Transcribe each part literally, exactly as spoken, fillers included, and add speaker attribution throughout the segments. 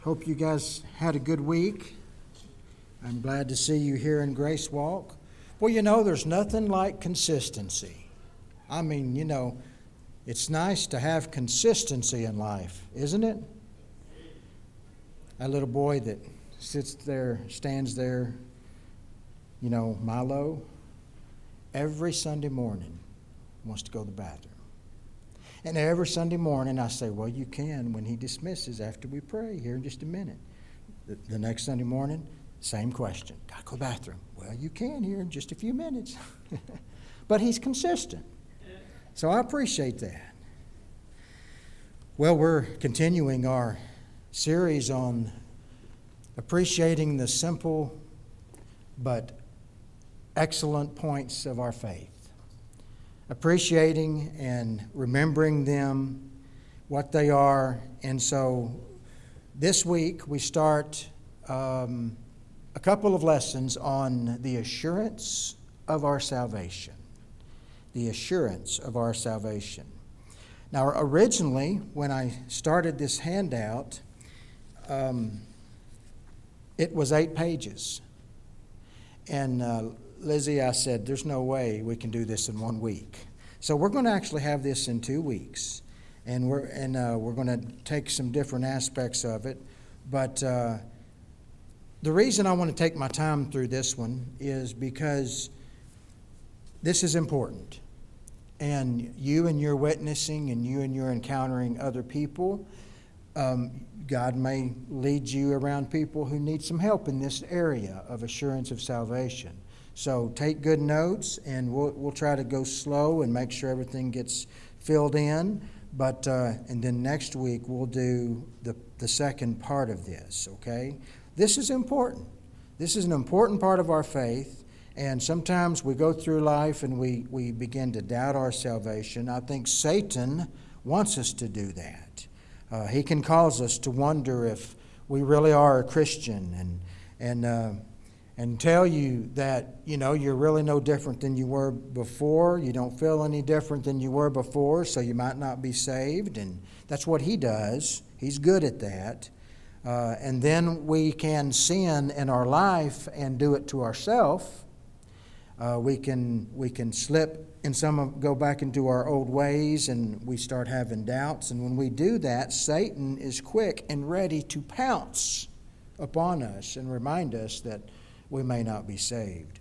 Speaker 1: Hope you guys had a good week. I'm glad to see you here in Grace Walk. Well, you know, there's nothing like consistency. I mean, you know, it's nice to have consistency in life, isn't it? That little boy that sits there, stands there, you know, Milo, every Sunday morning wants to go to the bathroom. And every Sunday morning I say, well, you can when he dismisses after we pray here in just a minute. The, the next Sunday morning, same question. Got to go to the bathroom. Well, you can here in just a few minutes. But he's consistent. So I appreciate that. Well, we're continuing our series on appreciating the simple but excellent points of our faith. Appreciating and remembering them, what they are. And so this week we start um, a couple of lessons on the assurance of our salvation. The assurance of our salvation. Now, originally, when I started this handout, um, it was eight pages. And uh, Lizzie, I said, there's no way we can do this in one week. So we're going to actually have this in two weeks. And we're and uh, we're going to take some different aspects of it. But uh, the reason I want to take my time through this one is because this is important. And you and your witnessing and you and your encountering other people, um, God may lead you around people who need some help in this area of assurance of salvation. So take good notes, and we'll we'll try to go slow and make sure everything gets filled in. But uh, and then next week we'll do the the second part of this. Okay, this is important. This is an important part of our faith, and sometimes we go through life and we we begin to doubt our salvation. I think Satan wants us to do that. Uh, he can cause us to wonder if we really are a Christian, and and. Uh, And tell you that, you know, you're really no different than you were before. You don't feel any different than you were before, so you might not be saved. And that's what he does. He's good at that. Uh, and then we can sin in our life and do it to ourselves. Uh, we can we can slip and some of, go back into our old ways, and we start having doubts. And when we do that, Satan is quick and ready to pounce upon us and remind us that we may not be saved.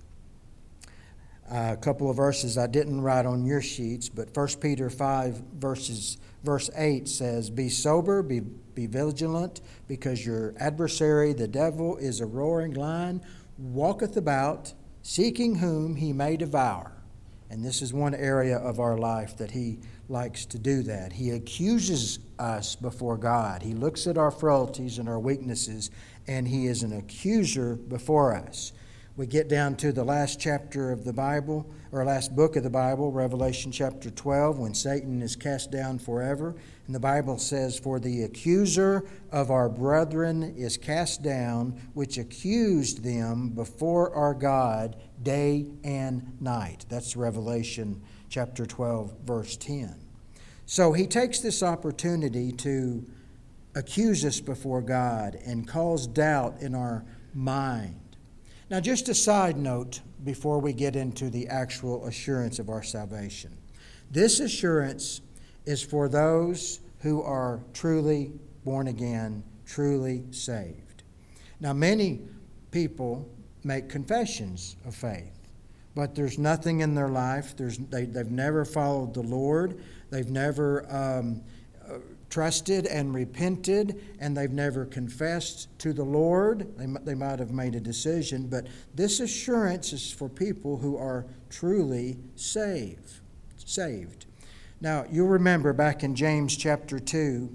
Speaker 1: Uh, a couple of verses I didn't write on your sheets, but First Peter five verses verse eight says, "Be sober, be, be vigilant, because your adversary, the devil, is a roaring lion, walketh about, seeking whom he may devour." And this is one area of our life that he likes to do that. He accuses us before God. He looks at our frailties and our weaknesses, and he is an accuser before us. We get down to the last chapter of the Bible, or last book of the Bible, Revelation chapter twelve, when Satan is cast down forever. And the Bible says, "For the accuser of our brethren is cast down, which accused them before our God day and night." That's Revelation chapter twelve, verse ten. So he takes this opportunity to accuse us before God and cause doubt in our mind. Now, just a side note before we get into the actual assurance of our salvation. This assurance is for those who are truly born again, truly saved. Now, many people make confessions of faith, but there's nothing in their life. There's, they, they've never followed the Lord. They've never um, uh, trusted and repented, and they've never confessed to the Lord. They, they might have made a decision, but this assurance is for people who are truly saved. Saved. Now, you'll remember back in James chapter two,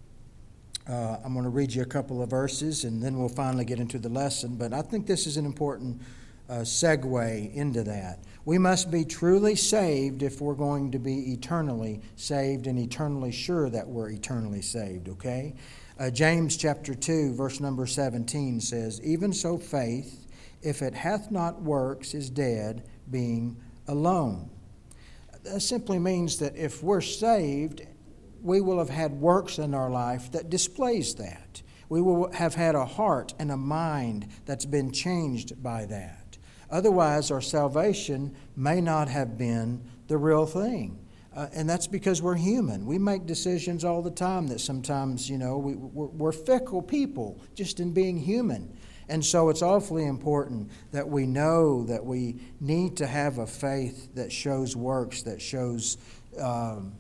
Speaker 1: uh, I'm going to read you a couple of verses, and then we'll finally get into the lesson, but I think this is an important uh, segue into that. We must be truly saved if we're going to be eternally saved and eternally sure that we're eternally saved, okay? Uh, James chapter two, verse number seventeen says, "Even so faith, if it hath not works, is dead, being alone." That simply means that if we're saved, we will have had works in our life that displays that. We will have had a heart and a mind that's been changed by that. Otherwise, our salvation may not have been the real thing. Uh, and that's because we're human. We make decisions all the time that sometimes, you know, we, we're, we're fickle people just in being human. And so it's awfully important that we know that we need to have a faith that shows works, that shows um,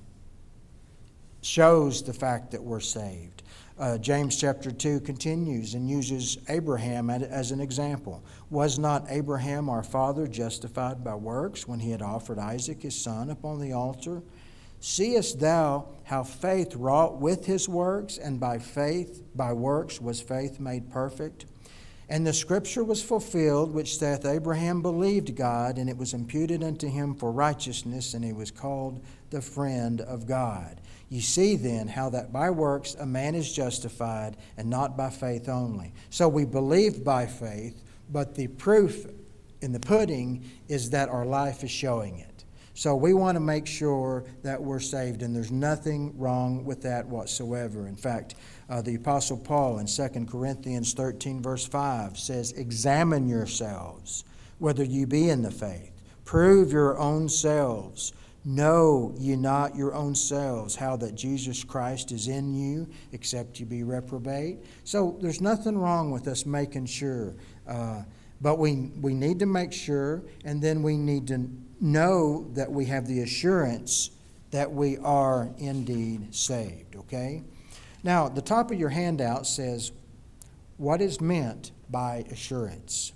Speaker 1: shows the fact that we're saved. Uh, James chapter two continues and uses Abraham as an example. Was not Abraham our father justified by works when he had offered Isaac his son upon the altar? Seest thou how faith wrought with his works, and by faith, by works was faith made perfect? And the scripture was fulfilled, which saith, Abraham believed God, and it was imputed unto him for righteousness, and he was called the friend of God. You see then how that by works a man is justified, and not by faith only. So we believe by faith, but the proof in the pudding is that our life is showing it. So we want to make sure that we're saved, and there's nothing wrong with that whatsoever. In fact, uh, the Apostle Paul in Second Corinthians thirteen, verse five says, Examine yourselves, whether you be in the faith. Prove your own selves. Know ye not your own selves how that Jesus Christ is in you, except you be reprobate? So there's nothing wrong with us making sure. Uh, but we, we need to make sure, and then we need to know that we have the assurance that we are indeed saved, okay? Now, the top of your handout says, what is meant by assurance?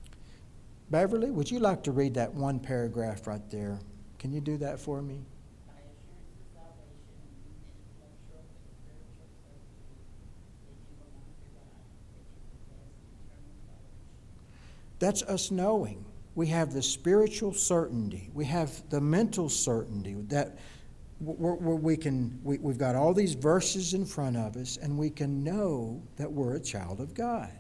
Speaker 1: Beverly, would you like to read that one paragraph right there? Can you do that for me?
Speaker 2: By assurance of salvation, intellectual and spiritual certainty that you belong to God, that you possess eternal salvation.
Speaker 1: That's us knowing. We have the spiritual certainty. We have the mental certainty that we're, we're, we can, we, we've got all these verses in front of us, and we can know that we're a child of God.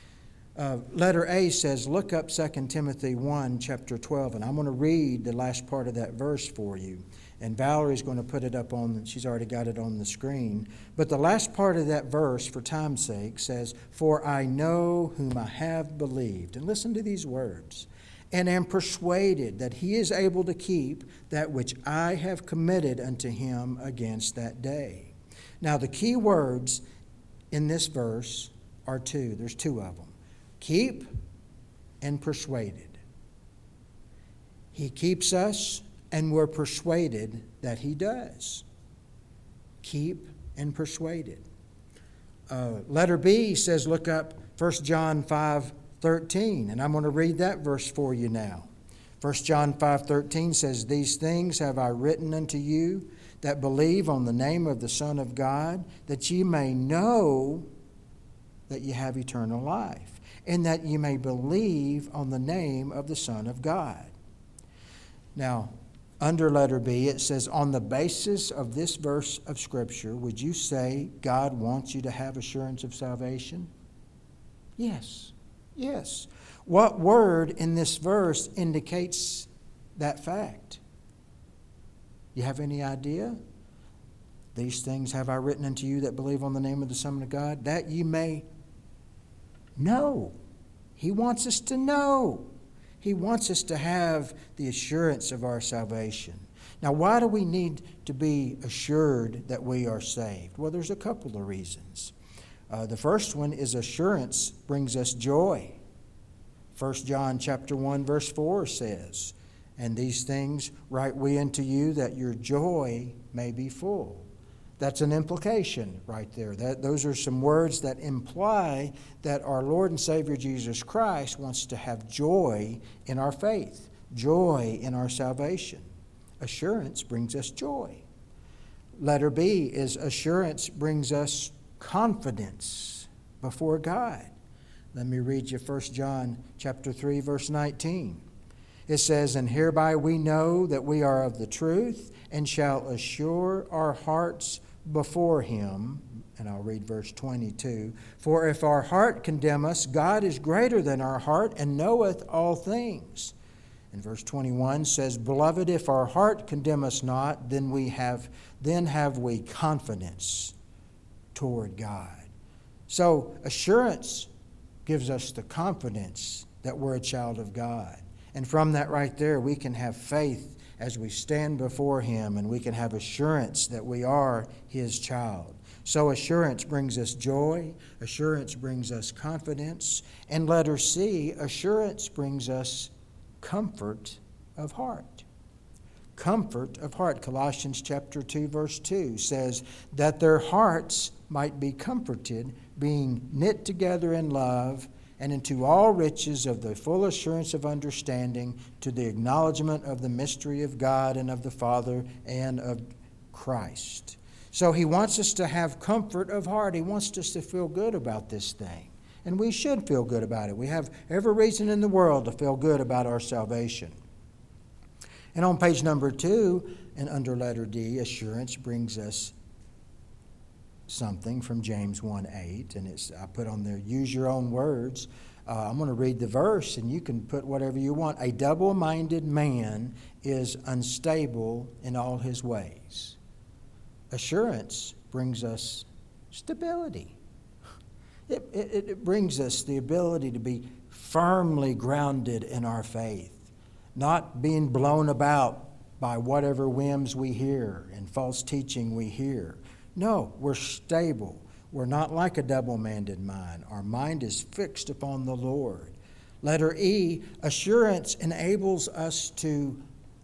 Speaker 1: Uh, letter A says, look up Second Timothy one, chapter twelve, and I'm going to read the last part of that verse for you. And Valerie's going to put it up on, she's already got it on the screen. But the last part of that verse, for time's sake, says, For I know whom I have believed. And listen to these words. And am persuaded that he is able to keep that which I have committed unto him against that day. Now, the key words in this verse are two. There's two of them. Keep and persuaded. He keeps us, and we're persuaded that he does. Keep and persuaded. Uh, letter B says, look up First John five thirteen, and I'm going to read that verse for you now. First John five thirteen says, These things have I written unto you that believe on the name of the Son of God, that ye may know that ye have eternal life, and that ye may believe on the name of the Son of God. Now, under letter B, it says, on the basis of this verse of Scripture, would you say God wants you to have assurance of salvation? Yes. Yes. What word in this verse indicates that fact? You have any idea? These things have I written unto you that believe on the name of the Son of God, that ye may know. He wants us to know. He wants us to have the assurance of our salvation. Now, why do we need to be assured that we are saved? Well, there's a couple of reasons. Uh, the first one is assurance brings us joy. First John chapter one, verse four says, And these things write we unto you, that your joy may be full. That's an implication right there. That, those are some words that imply that our Lord and Savior Jesus Christ wants to have joy in our faith, joy in our salvation. Assurance brings us joy. Letter B is assurance brings us confidence before God. Let me read you First John chapter three, verse nineteen. It says, And hereby we know that we are of the truth, and shall assure our hearts before him. And I'll read verse twenty-two. For if our heart condemn us, God is greater than our heart, and knoweth all things. And verse twenty-one says, Beloved, if our heart condemn us not, then we have then have we confidence toward God. So assurance gives us the confidence that we're a child of God. And from that right there, we can have faith as we stand before Him, and we can have assurance that we are His child. So assurance brings us joy. Assurance brings us confidence. And letter C, assurance brings us comfort of heart. Comfort of heart. Colossians chapter two, verse two says, that their hearts might be comforted, being knit together in love, and into all riches of the full assurance of understanding, to the acknowledgement of the mystery of God and of the Father and of Christ. So He wants us to have comfort of heart. He wants us to feel good about this thing. And we should feel good about it. We have every reason in the world to feel good about our salvation. And on page number two, and under letter D, assurance brings us something from James one eight, and it's I put on there, use your own words. Uh, I'm going to read the verse, and you can put whatever you want. A double-minded man is unstable in all his ways. Assurance brings us stability. It, it, it brings us the ability to be firmly grounded in our faith, not being blown about by whatever whims we hear and false teaching we hear. No, we're stable. We're not like a double-minded mind. Our mind is fixed upon the Lord. Letter E, assurance enables us to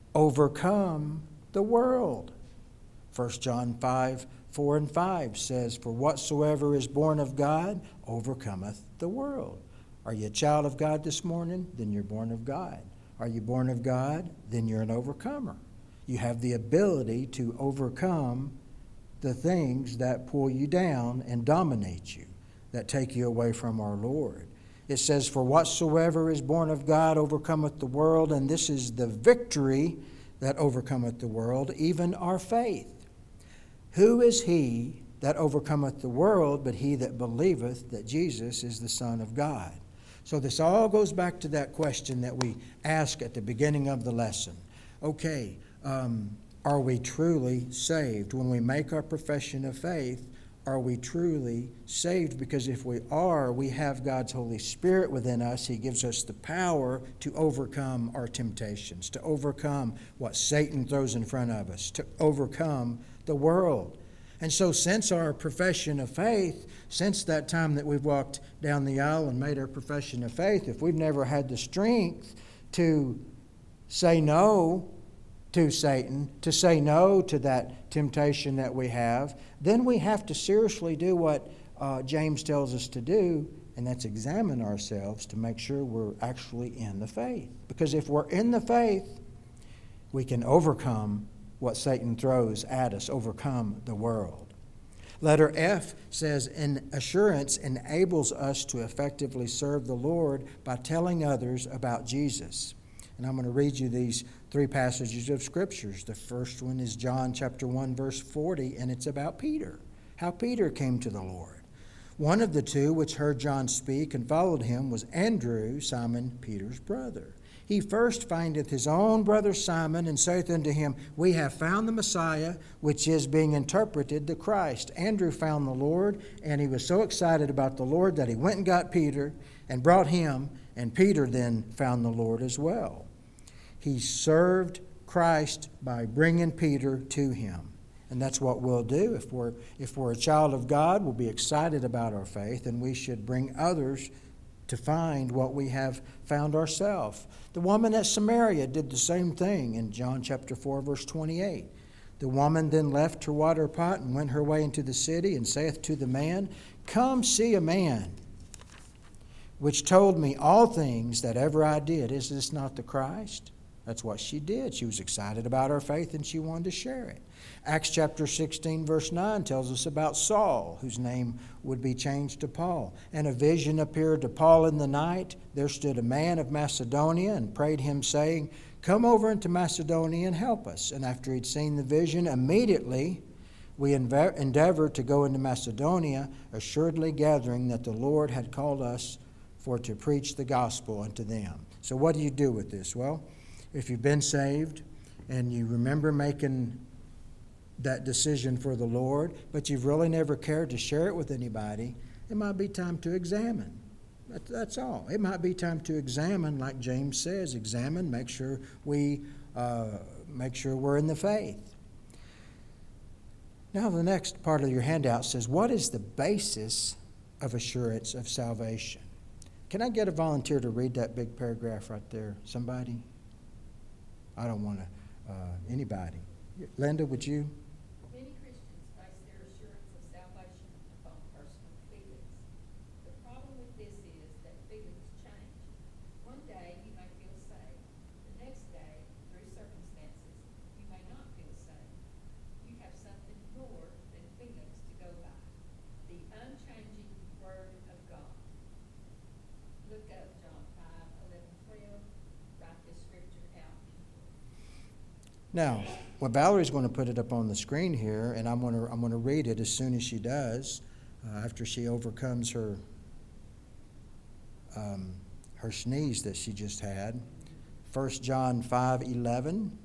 Speaker 1: overcome the world. First John five, four and five says, for whatsoever is born of God overcometh the world. Are you a child of God this morning? Then you're born of God. Are you born of God? Then you're an overcomer. You have the ability to overcome the things that pull you down and dominate you, that take you away from our Lord. It says, for whatsoever is born of God overcometh the world, and this is the victory that overcometh the world, even our faith. Who is he that overcometh the world but he that believeth that Jesus is the Son of God? So this all goes back to that question that we ask at the beginning of the lesson. Okay, um, are we truly saved? When we make our profession of faith, are we truly saved? Because if we are, we have God's Holy Spirit within us. He gives us the power to overcome our temptations, to overcome what Satan throws in front of us, to overcome the world. And so since our profession of faith, since that time that we've walked down the aisle and made our profession of faith, if we've never had the strength to say no to Satan, to say no to that temptation that we have, then we have to seriously do what uh, James tells us to do, and that's examine ourselves to make sure we're actually in the faith. Because if we're in the faith, we can overcome what Satan throws at us, overcome the world. Letter F says, "An assurance enables us to effectively serve the Lord by telling others about Jesus." And I'm going to read you these three passages of Scriptures. The first one is John chapter one, verse forty, and it's about Peter, how Peter came to the Lord. One of the two which heard John speak and followed him was Andrew, Simon Peter's brother. He first findeth his own brother Simon, and saith unto him, We have found the Messiah, which is being interpreted the Christ. Andrew found the Lord, and he was so excited about the Lord that he went and got Peter and brought him, and Peter then found the Lord as well. He served Christ by bringing Peter to him. And that's what we'll do. If we're, if we're a child of God, we'll be excited about our faith, and we should bring others to find what we have found ourselves. The woman at Samaria did the same thing in John chapter four, verse twenty-eight. The woman then left her water pot and went her way into the city, and saith to the man, Come see a man which told me all things that ever I did. Is this not the Christ? That's what she did. She was excited about her faith, and she wanted to share it. Acts chapter sixteen, verse nine tells us about Saul, whose name would be changed to Paul. And a vision appeared to Paul in the night. There stood a man of Macedonia and prayed him, saying, Come over into Macedonia and help us. And after he'd seen the vision, immediately we endeavored to go into Macedonia, assuredly gathering that the Lord had called us for to preach the gospel unto them. So what do you do with this? Well, if you've been saved and you remember making that decision for the Lord, but you've really never cared to share it with anybody, It might be time to examine. That, that's all. It might be time to examine, like James says, examine, make sure we uh, make sure we're in the faith. Now the next part of your handout says, what is the basis of assurance of salvation? Can I get a volunteer to read that big paragraph right there? Somebody? I don't want to. Uh, anybody? Linda, would you?
Speaker 2: Many Christians base their assurance of salvation upon personal feelings. The problem with this is that feelings change. One day you may feel saved. The next day, through circumstances, you may not feel saved. You have something more than feelings to go by. The unchanging Word of God. Look up John five, eleven, twelve. Write this scripture out.
Speaker 1: Now, well, Valerie's going to put it up on the screen here, and I'm going to I'm going to read it as soon as she does, uh, after she overcomes her um, her sneeze that she just had. First John five eleven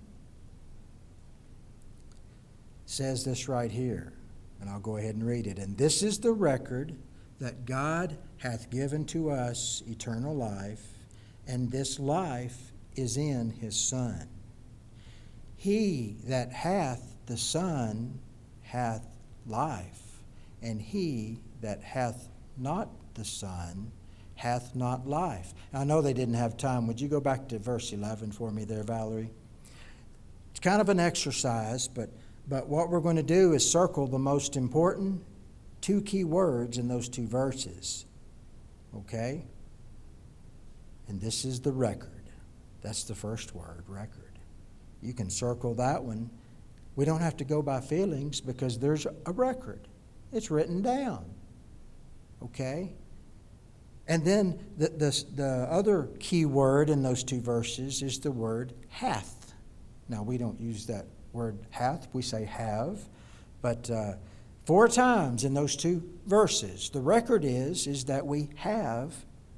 Speaker 1: says this right here, and I'll go ahead and read it. And this is the record that God hath given to us eternal life, and this life is in his Son. He that hath the Son hath life, and he that hath not the Son hath not life. Now, I know they didn't have time. Would you go back to verse eleven for me there, Valerie? It's kind of an exercise, but, but what we're going to do is circle the most important two key words in those two verses. Okay? And this is the record. That's the first word, record. You can circle that one. We don't have to go by feelings because there's a record. It's written down. Okay? And then the, the, the other key word in those two verses is the word hath. Now, we don't use that word hath. We say have. But uh, four times in those two verses, the record is, is that we have,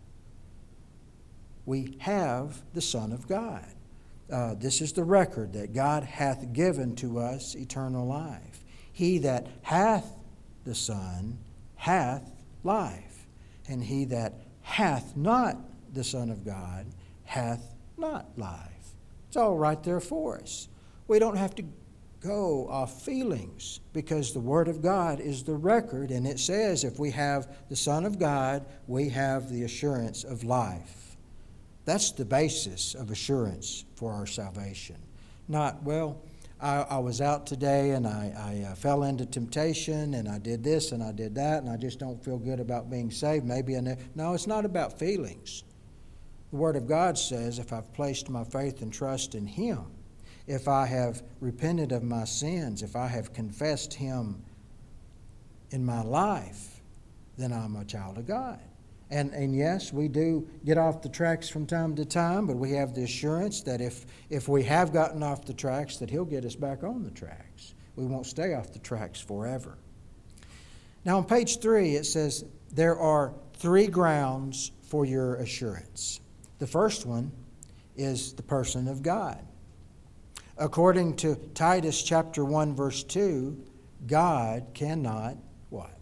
Speaker 1: we have the Son of God. Uh, this is the record that God hath given to us eternal life. He that hath the Son hath life, and he that hath not the Son of God hath not life. It's all right there for us. We don't have to go off feelings because the Word of God is the record, and it says if we have the Son of God, we have the assurance of life. That's the basis of assurance for our salvation. Not, well, I, I was out today and I, I uh, fell into temptation and I did this and I did that and I just don't feel good about being saved. Maybe I ne-. No, it's not about feelings. The Word of God says if I've placed my faith and trust in Him, if I have repented of my sins, if I have confessed Him in my life, then I'm a child of God. And, and yes, we do get off the tracks from time to time, but we have the assurance that if, if we have gotten off the tracks, that He'll get us back on the tracks. We won't stay off the tracks forever. Now on page three, it says there are three grounds for your assurance. The first one is the person of God. According to Titus chapter one, verse two, God cannot what?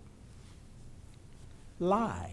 Speaker 1: Lie.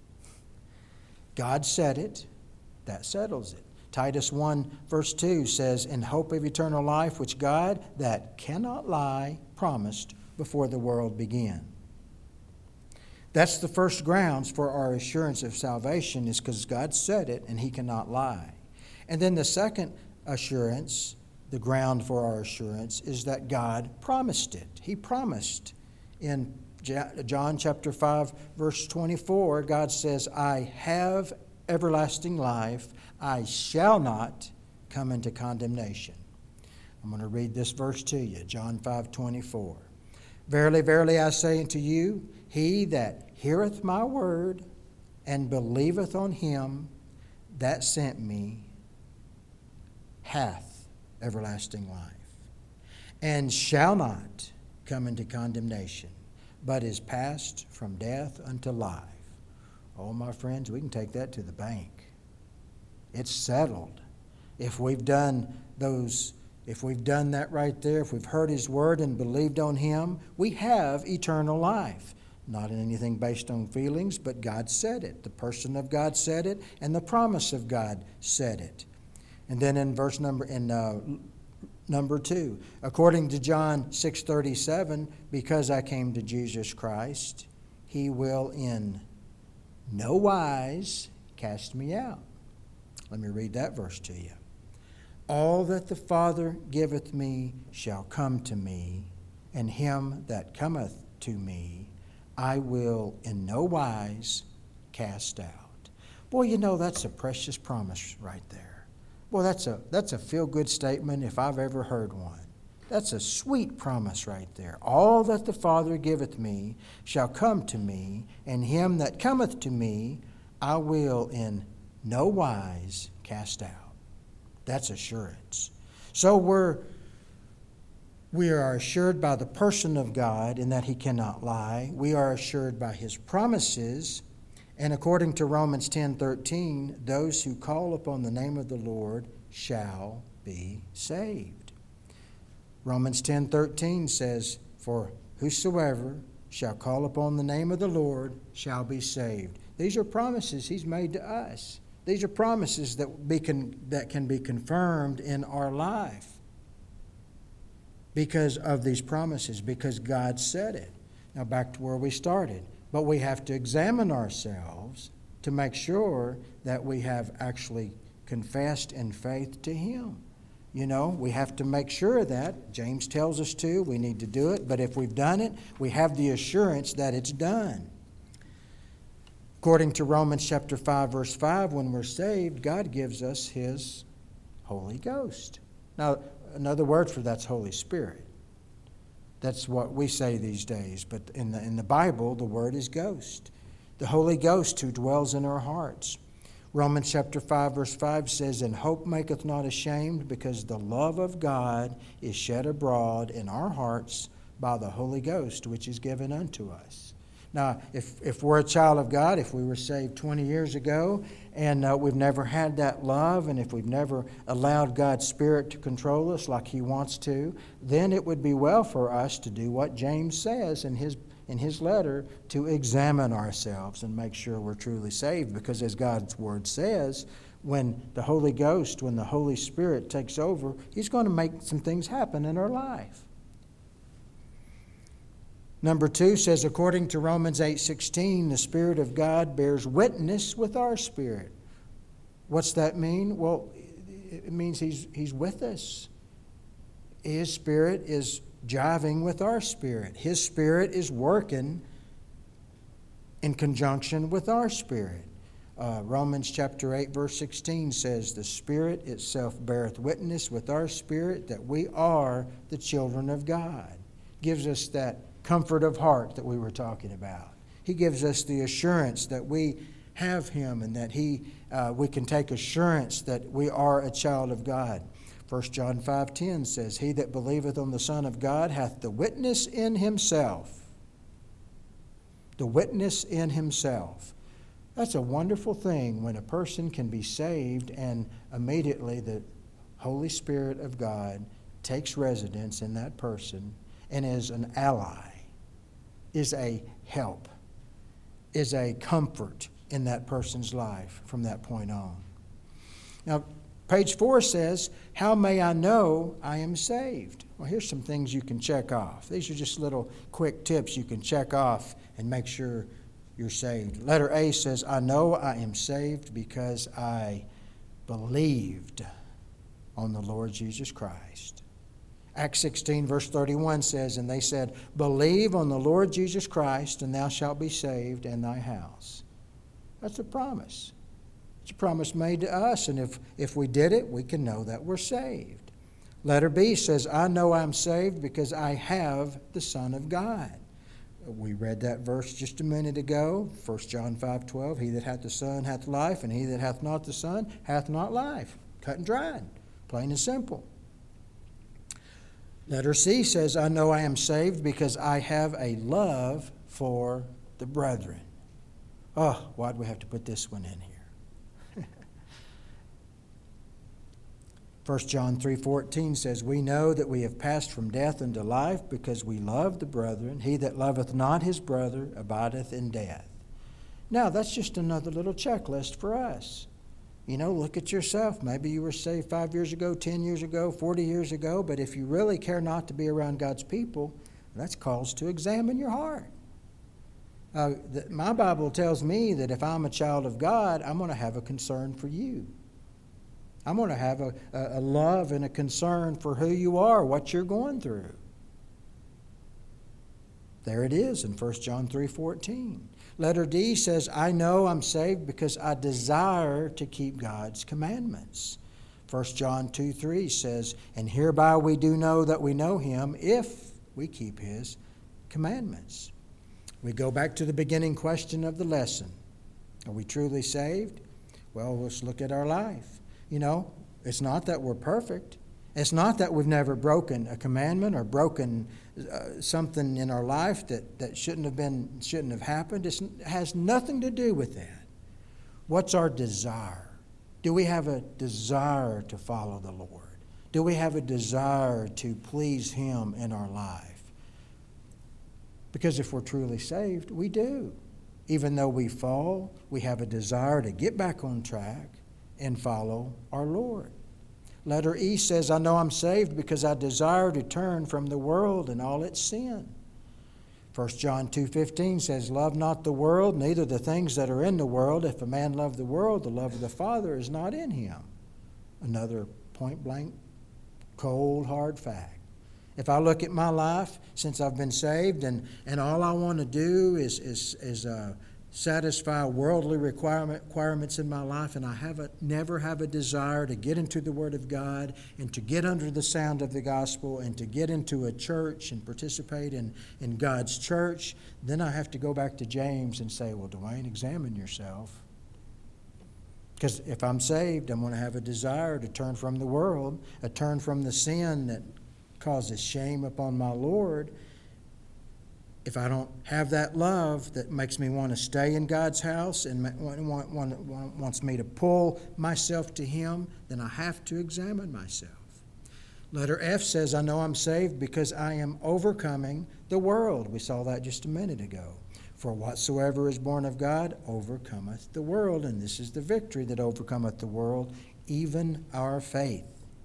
Speaker 1: God said it, that settles it. Titus one, verse two says, in hope of eternal life, which God, that cannot lie, promised before the world began. That's the first grounds for our assurance of salvation, is because God said it and He cannot lie. And then the second assurance, the ground for our assurance, is that God promised it. He promised in John chapter five, verse twenty-four, God says, I have everlasting life. I shall not come into condemnation. I'm going to read this verse to you, John five, twenty-four. Verily, verily, I say unto you, he that heareth my word and believeth on Him that sent me hath everlasting life, and shall not come into condemnation, but is passed from death unto life. Oh, my friends, we can take that to the bank. It's settled. If we've done those, if we've done that right there, if we've heard His word and believed on Him, we have eternal life. not in anything based on feelings, but God said it. The person of God said it, and the promise of God said it. And then in verse number in uh, number two, according to John six thirty-seven, because I came to Jesus Christ, he will in no wise cast me out. Let me read that verse to you. All that the Father giveth me shall come to me, and him that cometh to me I will in no wise cast out. Boy, you know, that's a precious promise right there. Boy, that's a that's a feel-good statement if I've ever heard one. That's a sweet promise right there. All that the Father giveth me shall come to me, and him that cometh to me I will in no wise cast out. That's assurance. So we're we are assured by the person of God in that he cannot lie. We are assured by his promises. And according to Romans ten thirteen, those who call upon the name of the Lord shall be saved. Romans ten thirteen says, for whosoever shall call upon the name of the Lord shall be saved. These are promises he's made to us. These are promises that, be con- that can be confirmed in our life because of these promises, because God said it. Now back to where we started. But we have to examine ourselves to make sure that we have actually confessed in faith to him. You know, we have to make sure of that. James tells us to. We need to do it. But if we've done it, we have the assurance that it's done. According to Romans chapter five, verse five, when we're saved, God gives us his Holy Ghost. Now, another word for that's Holy Spirit. That's what we say these days. But in the, in the Bible, the word is ghost. The Holy Ghost who dwells in our hearts. Romans chapter five, verse five says, and hope maketh not ashamed, because the love of God is shed abroad in our hearts by the Holy Ghost, which is given unto us. Now, if, if we're a child of God, if we were saved twenty years ago, and uh, we've never had that love, and if we've never allowed God's Spirit to control us like he wants to, then it would be well for us to do what James says in his in his letter, to examine ourselves and make sure we're truly saved. Because as God's Word says, when the Holy Ghost, when the Holy Spirit takes over, he's going to make some things happen in our life. Number two says, according to Romans eight sixteen, the Spirit of God bears witness with our spirit. What's that mean? Well, it means he's, he's with us. His Spirit is jiving with our spirit. His Spirit is working in conjunction with our spirit. Uh, Romans chapter eight, verse sixteen says, the Spirit itself beareth witness with our spirit that we are the children of God. Gives us that comfort of heart that we were talking about. He gives us the assurance that we have him and that he, uh, we can take assurance that we are a child of God. First John five ten says, he that believeth on the Son of God hath the witness in himself. The witness in himself. That's a wonderful thing when a person can be saved and immediately the Holy Spirit of God takes residence in that person and is an ally, is a help, is a comfort in that person's life from that point on. Now, page four says, how may I know I am saved? Well, here's some things you can check off. These are just little quick tips you can check off and make sure you're saved. Letter A says, I know I am saved because I believed on the Lord Jesus Christ. Acts sixteen, verse thirty-one says, and they said, believe on the Lord Jesus Christ, and thou shalt be saved and thy house. That's a promise. It's a promise made to us, and if, if we did it, we can know that we're saved. Letter B says, I know I'm saved because I have the Son of God. We read that verse just a minute ago, First John five twelve, he that hath the Son hath life, and he that hath not the Son hath not life. Cut and dried, plain and simple. Letter C says, I know I am saved because I have a love for the brethren. Oh, why'd we have to put this one in here? First John three fourteen says, "We know that we have passed from death unto life because we love the brethren. He that loveth not his brother abideth in death." Now, that's just another little checklist for us. You know, look at yourself. Maybe you were saved five years ago, ten years ago, forty years ago, but if you really care not to be around God's people, that's cause to examine your heart. Uh, the, my Bible tells me that if I'm a child of God, I'm going to have a concern for you. I'm going to have a, a, a love and a concern for who you are, what you're going through. There it is in First John three fourteen. Letter D says, "I know I'm saved because I desire to keep God's commandments." First John two three says, "And hereby we do know that we know Him if we keep His commandments." We go back to the beginning question of the lesson. Are we truly saved? Well, let's look at our life. You know, it's not that we're perfect. It's not that we've never broken a commandment or broken uh, something in our life that, that shouldn't have been, shouldn't have happened. It's, it has nothing to do with that. What's our desire? Do we have a desire to follow the Lord? Do we have a desire to please Him in our life? Because if we're truly saved, we do. Even though we fall, we have a desire to get back on track and follow our Lord. Letter E says, "I know I'm saved because I desire to turn from the world and all its sin." First John two fifteen says, "Love not the world, neither the things that are in the world. If a man love the world, the love of the Father is not in him." Another point-blank, cold, hard fact. If I look at my life since I've been saved and, and all I want to do is, is, is uh, satisfy worldly requirement, requirements in my life, and I have a, never have a desire to get into the Word of God and to get under the sound of the gospel and to get into a church and participate in, in God's church, then I have to go back to James and say, well, Dwayne, examine yourself. Because if I'm saved, I'm going to have a desire to turn from the world, a turn from the sin that causes shame upon my Lord. If I don't have that love that makes me want to stay in God's house and want, want, want, wants me to pull myself to Him, then I have to examine myself. Letter F says, "I know I'm saved because I am overcoming the world." We saw that just a minute ago. "For whatsoever is born of God overcometh the world, and this is the victory that overcometh the world, even our faith."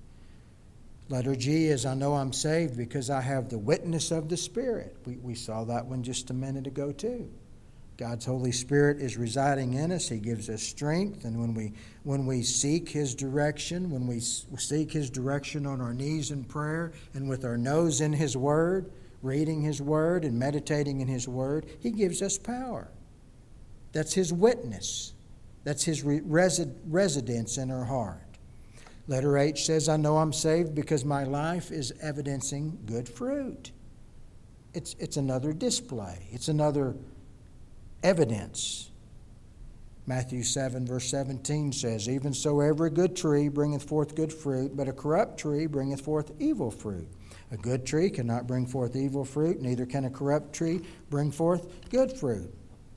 Speaker 1: Letter G is, "I know I'm saved because I have the witness of the Spirit." We, we saw that one just a minute ago too. God's Holy Spirit is residing in us. He gives us strength. And when we, when we seek His direction, when we seek His direction on our knees in prayer and with our nose in His Word, reading His Word and meditating in His Word, He gives us power. That's His witness. That's His re- resi- residence in our heart. Letter H says, "I know I'm saved because my life is evidencing good fruit." It's, it's another display. It's another evidence. Matthew seven verse seventeen says, "Even so every good tree bringeth forth good fruit, but a corrupt tree bringeth forth evil fruit. A good tree cannot bring forth evil fruit, neither can a corrupt tree bring forth good fruit."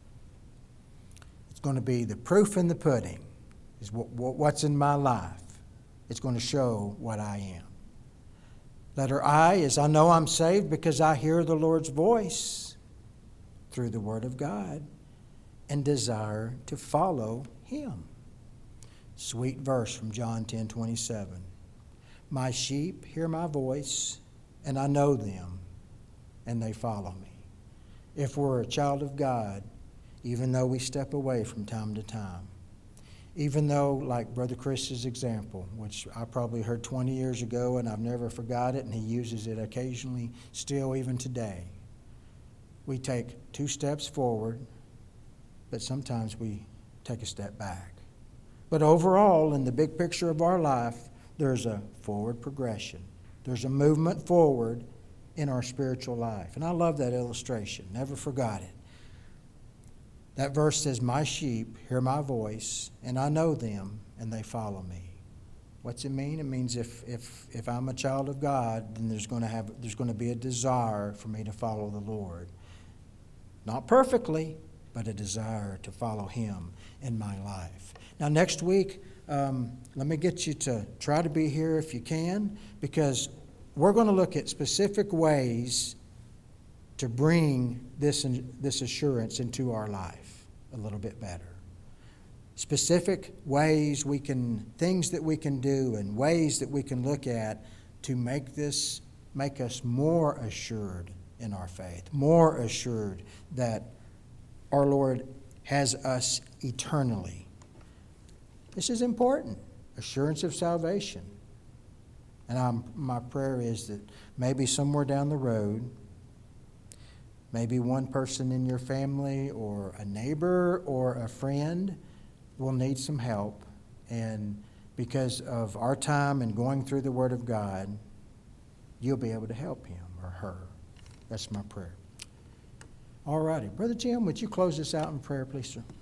Speaker 1: It's going to be the proof in the pudding, is what, what, what's in my life. It's going to show what I am. Letter I is, "I know I'm saved because I hear the Lord's voice through the Word of God and desire to follow Him." Sweet verse from John ten twenty-seven. "My sheep hear my voice, and I know them, and they follow me." If we're a child of God, even though we step away from time to time, even though, like Brother Chris's example, which I probably heard twenty years ago and I've never forgot it, and he uses it occasionally still even today, we take two steps forward, but sometimes we take a step back. But overall, in the big picture of our life, there's a forward progression. There's a movement forward in our spiritual life. And I love that illustration. Never forgot it. That verse says, "My sheep hear my voice, and I know them, and they follow me." What's it mean? It means if if if I'm a child of God, then there's going to have there's going to be a desire for me to follow the Lord. Not perfectly, but a desire to follow Him. in my life. Now, next week, um, let me get you to try to be here if you can, because we're going to look at specific ways to bring this, this assurance into our life a little bit better. Specific ways we can, things that we can do and ways that we can look at to make this, make us more assured in our faith, more assured that our Lord has us eternally. This is important, assurance of salvation. And I'm, my prayer is that maybe somewhere down the road, maybe one person in your family or a neighbor or a friend will need some help. And because of our time and going through the Word of God, you'll be able to help him or her. That's my prayer. All righty. Brother Jim, would you close us out in prayer, please, sir?